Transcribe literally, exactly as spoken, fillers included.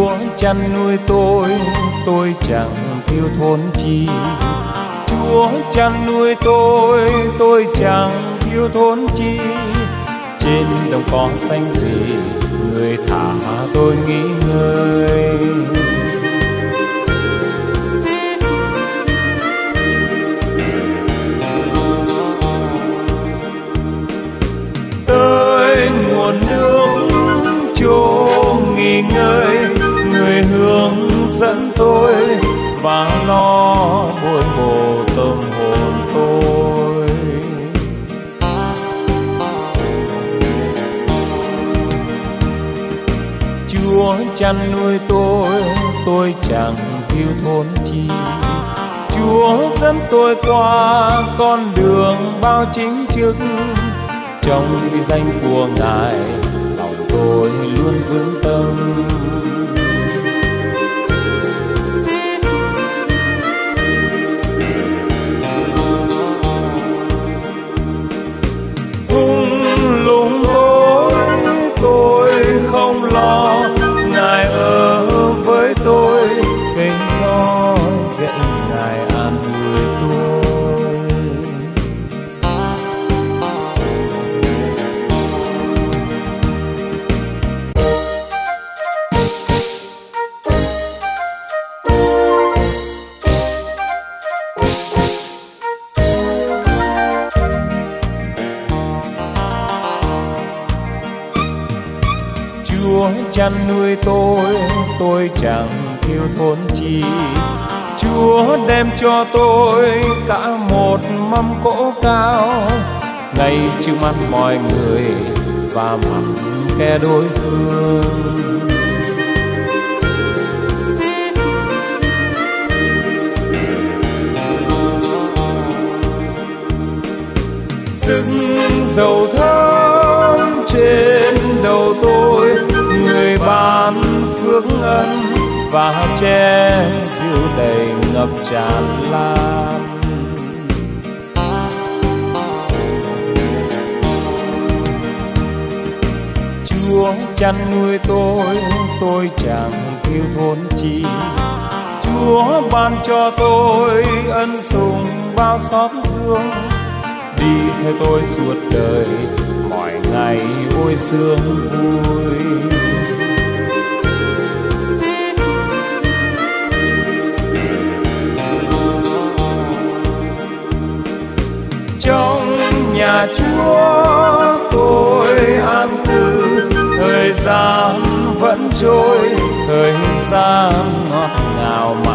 Chúa chăn nuôi tôi, tôi chẳng thiếu thốn chi. Chúa chăn nuôi tôi, tôi chẳng thiếu thốn chi. Trên đồng cỏ xanh gì, người thả tôi nghỉ ngơi. Tới nguồn nước chỗ nghỉ ngơi, người hướng dẫn tôi và lo bồi bổ tâm hồn tôi. Chúa chăn nuôi tôi, tôi chẳng thiếu thốn chi. Chúa dẫn tôi qua con đường bao chính trực, trong cái danh của Ngài lòng tôi luôn vững tâm. Hung lũng tối tôi không lo, Ngài ở với tôi, cây gió gậy Ngài an ủi tôi. Chúa chăn nuôi tôi, tôi chẳng thiếu thốn chi. Chúa đem cho tôi cả một mâm cỗ cao, ngay trước mắt mọi người và mặt kẻ đối phương. Sức dầu thơm trên đầu tôi, người ban phước ân và che rượu đầy ngập tràn lan. Chúa chăn nuôi tôi, tôi chẳng thiếu thốn chi. Chúa ban cho tôi ân sủng bao xót thương, đi theo tôi suốt đời mọi ngày ôi sướng vui. Trong nhà Chúa tôi an cư, thời gian vẫn trôi, thời gian ngọt ngào